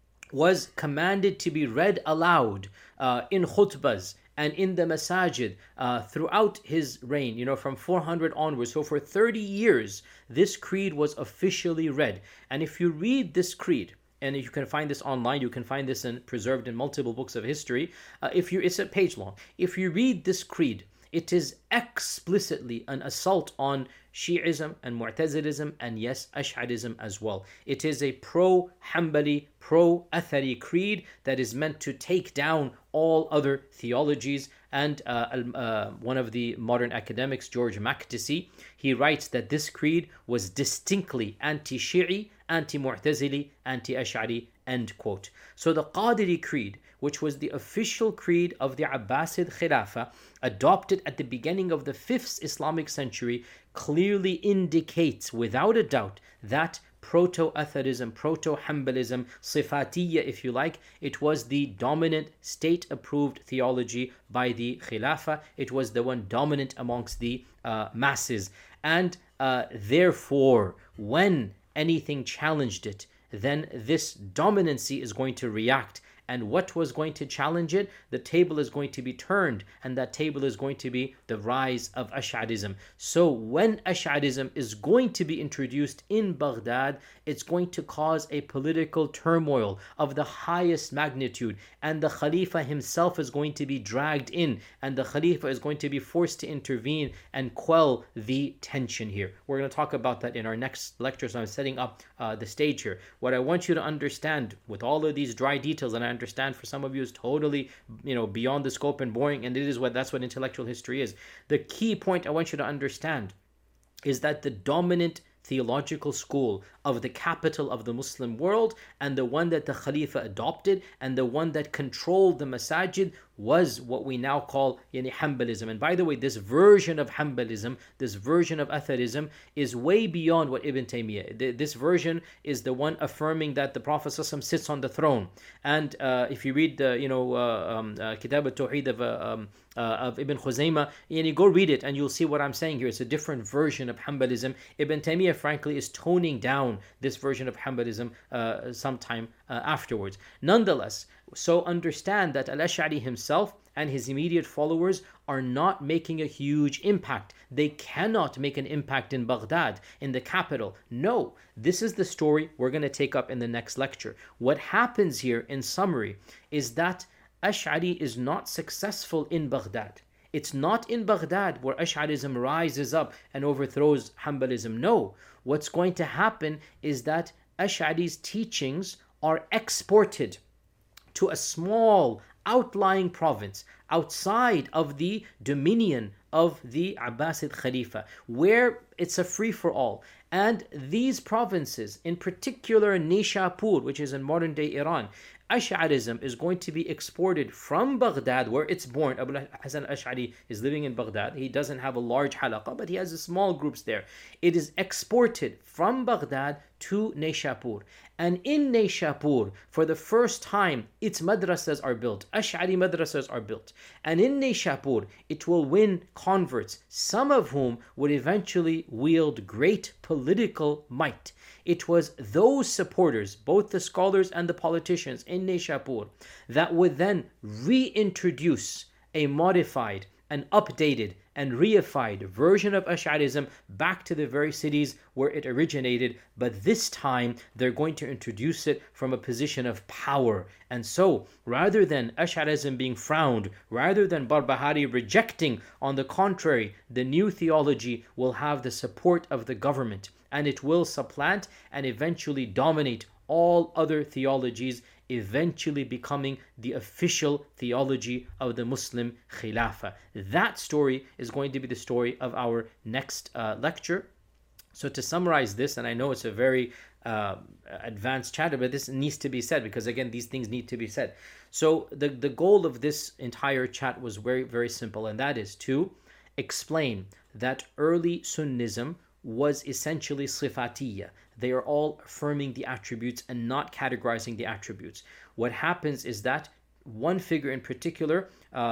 was commanded to be read aloud uh, in khutbahs and in the masajid uh, throughout his reign, you know, from four hundred onwards. So for thirty years, this creed was officially read. And if you read this creed, and you can find this online, you can find this in, preserved in multiple books of history. Uh, if you, it's a page long. If you read this creed, it is explicitly an assault on Shi'ism and Mu'tazilism and yes, Ash'arism as well. It is a pro-Hanbali, pro-Athari creed that is meant to take down all other theologies. And uh, uh, one of the modern academics, George Makdisi, he writes that this creed was distinctly anti-Shi'i, anti-Mu'tazili, anti-Ash'ari, end quote. So the Qadiri creed, which was the official creed of the Abbasid Khilafah, adopted at the beginning of the fifth Islamic century, clearly indicates without a doubt that proto-Atharism, proto-Hanbalism, Sifatiyya if you like, it was the dominant state-approved theology by the Khilafah. It was the one dominant amongst the uh, masses. And uh, therefore, when anything challenged it, then this dominancy is going to react. And what was going to challenge it? The table is going to be turned, and that table is going to be the rise of Ash'arism. So when Ash'arism is going to be introduced in Baghdad, it's going to cause a political turmoil of the highest magnitude, and the Khalifa himself is going to be dragged in, and the Khalifa is going to be forced to intervene and quell the tension here. We're going to talk about that in our next lecture, so I'm setting up uh, the stage here. What I want you to understand with all of these dry details, and I understand for some of you is totally, you know, beyond the scope and boring, and it is what that's what intellectual history is. The key point I want you to understand is that the dominant theological school of the capital of the Muslim world, and the one that the Khalifa adopted, and the one that controlled the masajid, was what we now call yani, Hanbalism. And by the way, this version of Hanbalism, this version of Atharism, is way beyond what Ibn Taymiyyah. This version is the one affirming that the Prophet ﷺ sits on the throne. And uh, if you read the, you know, uh, um, uh, Kitab al-Tawheed of, uh, um, uh, of Ibn Khuzaymah, and you go read it and you'll see what I'm saying here. It's a different version of Hanbalism. Ibn Taymiyyah, frankly, is toning down this version of Hanbalism uh, sometime uh, afterwards. Nonetheless, so understand that Al-Ash'ari himself and his immediate followers are not making a huge impact. They cannot make an impact in Baghdad, in the capital. No, this is the story we're going to take up in the next lecture. What happens here, in summary, is that Ash'ari is not successful in Baghdad. It's not in Baghdad where Ash'arism rises up and overthrows Hanbalism. No, what's going to happen is that Ash'ari's teachings are exported to a small outlying province outside of the dominion of the Abbasid Khalifa, where it's a free-for-all. And these provinces, in particular Nishapur, which is in modern day Iran, Ash'arism is going to be exported from Baghdad, where it's born. Abu Hasan al-Ash'ari is living in Baghdad. He doesn't have a large halaqah, but he has small groups there. It is exported from Baghdad to Nishapur. And in Nishapur, for the first time, its madrasas are built. Ash'ari madrasas are built. And in Nishapur, it will win converts, some of whom would eventually wield great political might. It was those supporters, both the scholars and the politicians in Nishapur, that would then reintroduce a modified, an updated, and reified version of Ash'arism back to the very cities where it originated, but this time they're going to introduce it from a position of power. And so, rather than Ash'arism being frowned, rather than Barbahari rejecting, on the contrary, the new theology will have the support of the government, and it will supplant and eventually dominate all other theologies, eventually becoming the official theology of the Muslim Khilafah. That story is going to be the story of our next uh, lecture. So to summarize this, and I know it's a very uh, advanced chatter, but this needs to be said because again, these things need to be said. So the, the goal of this entire chat was very, very simple, and that is to explain that early Sunnism was essentially sifatiyya. They are all affirming the attributes and not categorizing the attributes. What happens is that one figure in particular,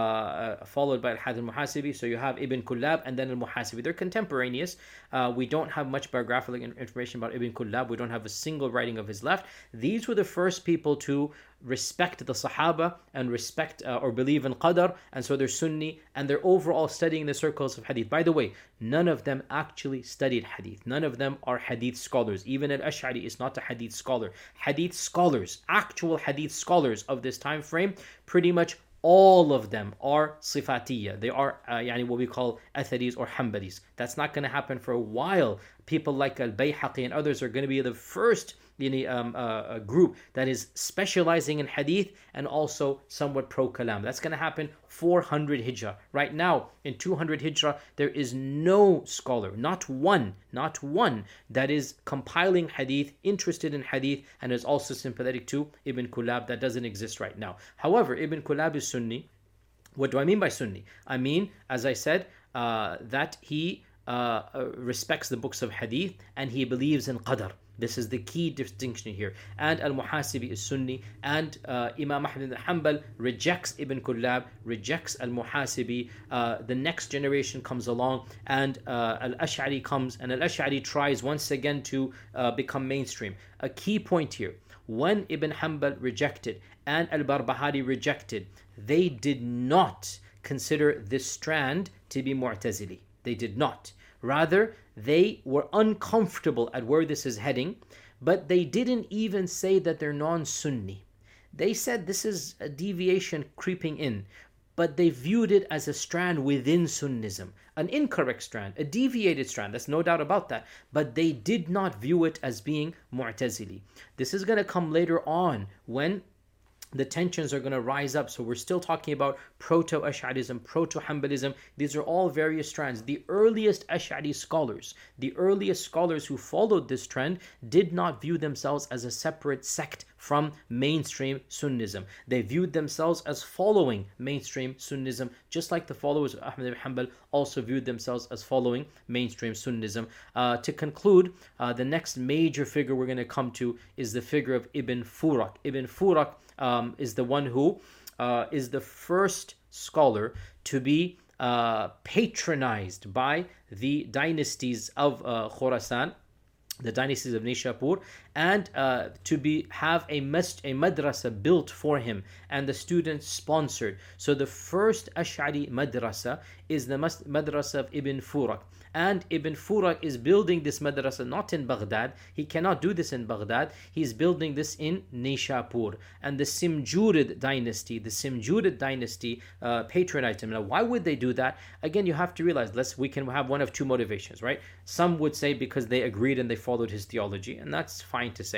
uh, followed by Al-Hadith al-Muhasibi, so you have Ibn Kullab and then al-Muhasibi. They're contemporaneous. Uh, we don't have much biographical information about Ibn Kullab. We don't have a single writing of his left. These were the first people to respect the Sahaba and respect uh, or believe in Qadar, and so they're Sunni, and they're overall studying the circles of Hadith. By the way, none of them actually studied Hadith. None of them are Hadith scholars. Even Al-Ash'ari is not a Hadith scholar. Hadith scholars, actual Hadith scholars of this time frame, pretty much all of them are sifatiyya. They are uh, yani what we call atharis or hanbalis. That's not going to happen for a while. People like Al-Bayhaqi and others are going to be the first Um, uh, a group that is specializing in hadith and also somewhat pro-kalam. That's going to happen four hundred hijrah. Right now, in two hundred hijrah, there is no scholar, not one, not one, that is compiling hadith, interested in hadith, and is also sympathetic to Ibn Kullab. That doesn't exist right now. However, Ibn Kullab is Sunni. What do I mean by Sunni? I mean, as I said, uh, that he uh, respects the books of hadith and he believes in qadar. This is the key distinction here. And Al-Muhasibi is Sunni, and uh, Imam Ahmad ibn Hanbal rejects Ibn Kullab, rejects Al-Muhasibi. Uh, the next generation comes along, and uh, Al-Ash'ari comes, and Al-Ash'ari tries once again to uh, become mainstream. A key point here, when Ibn Hanbal rejected and Al-Barbahari rejected, they did not consider this strand to be Mu'tazili. They did not. Rather, they were uncomfortable at where this is heading, but they didn't even say that they're non-Sunni. They said this is a deviation creeping in, but they viewed it as a strand within Sunnism, an incorrect strand, a deviated strand, there's no doubt about that, but they did not view it as being Mu'tazili. This is going to come later on when the tensions are going to rise up. So we're still talking about proto-Ash'arism, proto-Hanbalism. These are all various strands. The earliest Ash'ari scholars, the earliest scholars who followed this trend did not view themselves as a separate sect from mainstream Sunnism. They viewed themselves as following mainstream Sunnism, just like the followers of Ahmad ibn Hanbal also viewed themselves as following mainstream Sunnism. Uh, to conclude, uh, the next major figure we're going to come to is the figure of Ibn Furak. Ibn Furak um, is the one who uh, is the first scholar to be uh, patronized by the dynasties of uh, Khurasan, the dynasties of Nishapur, and uh, to be have a, mas- a madrasa built for him and the students sponsored. So the first Ash'ari madrasa is the mas- madrasa of Ibn Furak. And Ibn Furak is building this madrasa not in Baghdad. He cannot do this in Baghdad. He's building this in Nishapur. And the Simjurid dynasty, the Simjurid dynasty uh, patronized him. Now, why would they do that? Again, you have to realize, let's we can have one of two motivations, right? Some would say because they agreed and they followed his theology, and that's fine to say.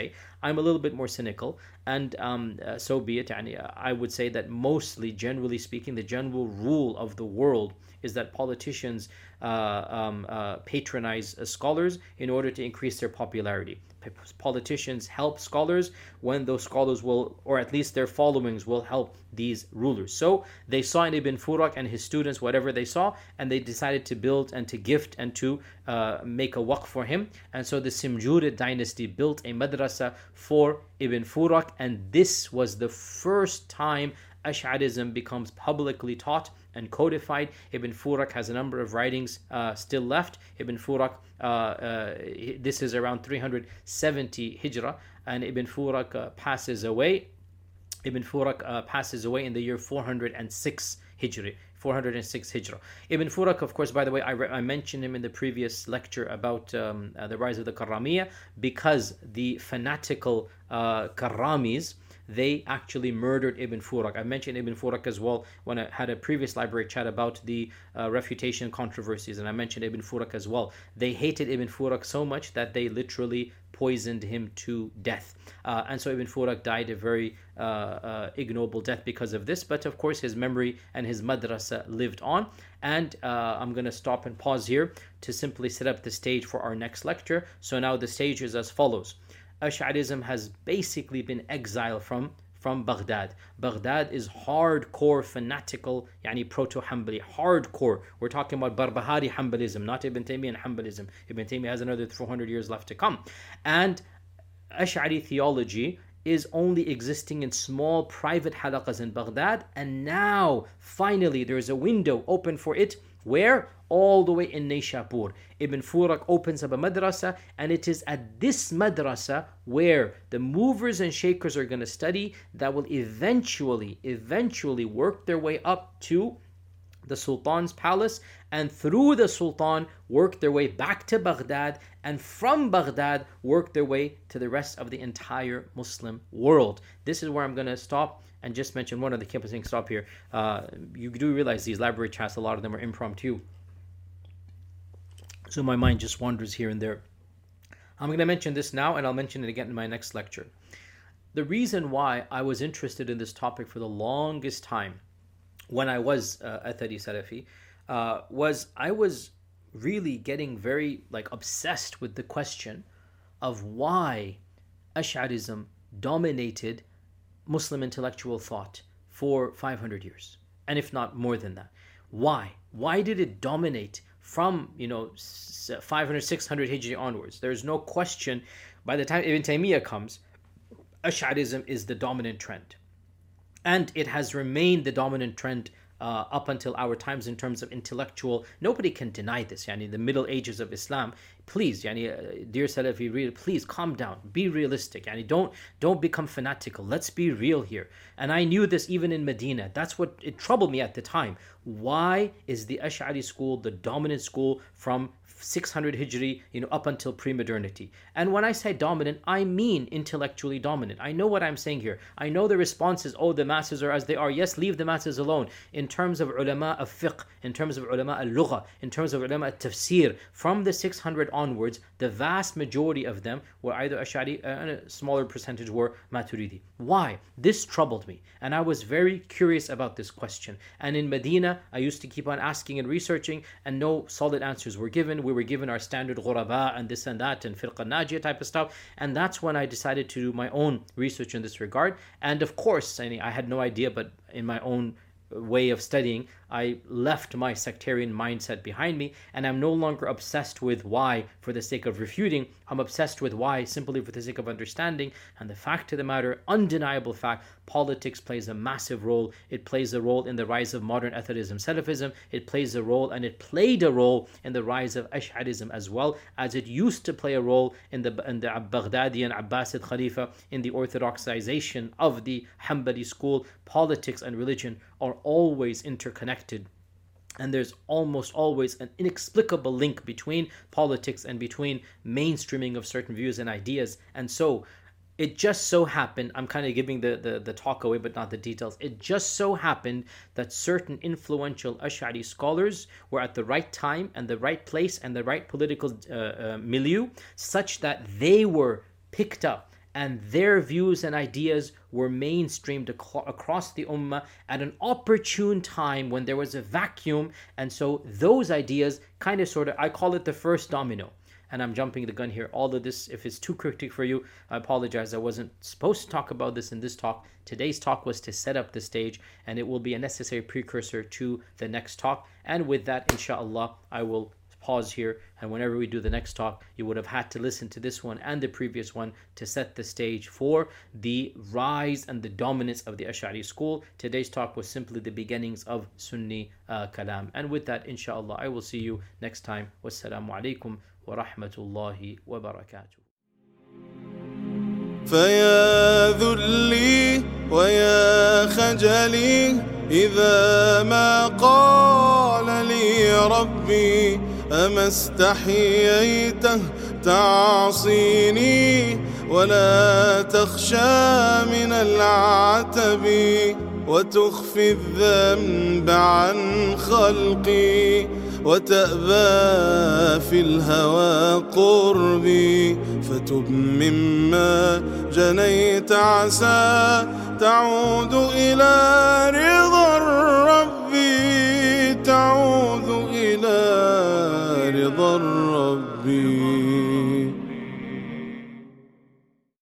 I'm a little bit more cynical, and um, uh, so be it. And I would say that mostly, generally speaking, the general rule of the world is that politicians uh, um, uh, patronize uh, scholars in order to increase their popularity. Politicians help scholars when those scholars will, or at least their followings will help these rulers. So they saw in Ibn Furak and his students whatever they saw, and they decided to build and to gift and to uh, make a waqf for him. And so the Simjurid dynasty built a madrasa for Ibn Furak, and this was the first time Ash'arism becomes publicly taught and codified. Ibn Furak has a number of writings uh, still left. Ibn Furak, uh, uh, this is around three hundred seventy Hijrah, and Ibn Furak uh, passes away. Ibn Furak uh, passes away in the year four hundred six Hijri. four hundred six Hijrah. Ibn Furak, of course, by the way, I, re- I mentioned him in the previous lecture about um, uh, the rise of the Karramiyya, because the fanatical uh, Karramis, they actually murdered Ibn Furak. I mentioned Ibn Furak as well when I had a previous library chat about the uh, refutation controversies, and I mentioned Ibn Furak as well. They hated Ibn Furak so much that they literally poisoned him to death. Uh, and so Ibn Furak died a very uh, uh, ignoble death because of this. But of course, his memory and his madrasa lived on. And uh, I'm going to stop and pause here to simply set up the stage for our next lecture. So now the stage is as follows. Ash'arism has basically been exiled from from Baghdad. Baghdad is hardcore fanatical, yani proto-Hanbali, hardcore. We're talking about Barbahari Hanbalism, not Ibn Taymiyyah Hanbalism. Ibn Taymiyyah has another four hundred years left to come. And Ash'ari theology is only existing in small private halaqas in Baghdad, and now finally there is a window open for it. Where? All the way in Naishapur. Ibn Furak opens up a madrasa, and it is at this madrasa where the movers and shakers are going to study that will eventually, eventually work their way up to the Sultan's palace, and through the Sultan work their way back to Baghdad, and from Baghdad work their way to the rest of the entire Muslim world. This is where I'm going to stop and just mention one of the campus things. Stop here. Uh, you do realize these library chats, a lot of them are impromptu. So my mind just wanders here and there. I'm going to mention this now, and I'll mention it again in my next lecture. The reason why I was interested in this topic for the longest time when I was uh, Athari Salafi uh, was I was really getting very like obsessed with the question of why Ash'arism dominated Muslim intellectual thought for five hundred years, and if not more than that. Why? Why did it dominate from, you know, five hundred, six hundred Hijri onwards? There's no question, by the time Ibn Taymiyyah comes, Ash'arism is the dominant trend. And it has remained the dominant trend uh, up until our times in terms of intellectual. Nobody can deny this. Yani the Middle Ages of Islam. Please, yani, uh, dear Salafi reader, please calm down. Be realistic. Yani don't don't become fanatical. Let's be real here. And I knew this even in Medina. That's what it troubled me at the time. Why is the Ash'ari school the dominant school from six hundred Hijri, you know, up until pre-modernity? And when I say dominant, I mean intellectually dominant. I know what I'm saying here. I know the response is, oh, the masses are as they are. Yes, leave the masses alone. In terms of ulama of fiqh, in terms of ulama al-lugha, in terms of ulama al-tafsir, from the six hundred onwards, the vast majority of them were either Ash'ari and a smaller percentage were Maturidi. Why? This troubled me. And I was very curious about this question. And in Medina, I used to keep on asking and researching, and no solid answers were given. We were given our standard ghuraba and this and that and firqa najiyah type of stuff. And that's when I decided to do my own research in this regard. And of course, I, mean, I had no idea, but in my own way of studying, I left my sectarian mindset behind me, and I'm no longer obsessed with why for the sake of refuting. I'm obsessed with why simply for the sake of understanding. And the fact of the matter, undeniable fact, politics plays a massive role. It plays a role in the rise of modern Atharism, Salafism. It plays a role, and it played a role in the rise of Ash'arism as well, as it used to play a role in the, in the Baghdadi and Abbasid Khalifa, in the orthodoxization of the Hanbali school. Politics and religion are always interconnected, and there's almost always an inexplicable link between politics and between mainstreaming of certain views and ideas. And so it just so happened, I'm kind of giving the, the, the talk away but not the details, it just so happened that certain influential Ash'ari scholars were at the right time and the right place and the right political uh, uh, milieu, such that they were picked up and their views and ideas were mainstreamed ac- across the ummah at an opportune time when there was a vacuum. And so those ideas kind of sort of, I call it the first domino. And I'm jumping the gun here. All of this, if it's too cryptic for you, I apologize. I wasn't supposed to talk about this in this talk. Today's talk was to set up the stage, and it will be a necessary precursor to the next talk. And with that, inshallah, I will pause here, and whenever we do the next talk, you would have had to listen to this one and the previous one to set the stage for the rise and the dominance of the Ash'ari school. Today's talk was simply the beginnings of Sunni uh, kalam. And with that, inshallah, I will see you next time. Wassalamu alaikum wa rahmatullahi wa barakatuh. فيا ذلي ويا خجلي إذا ما قال لي ربي أما استحييته تعصيني ولا تخشى من العتب وتخفي الذنب عن خلقي وتأبى في الهوى قربي فتب مما جنيت عسى تعود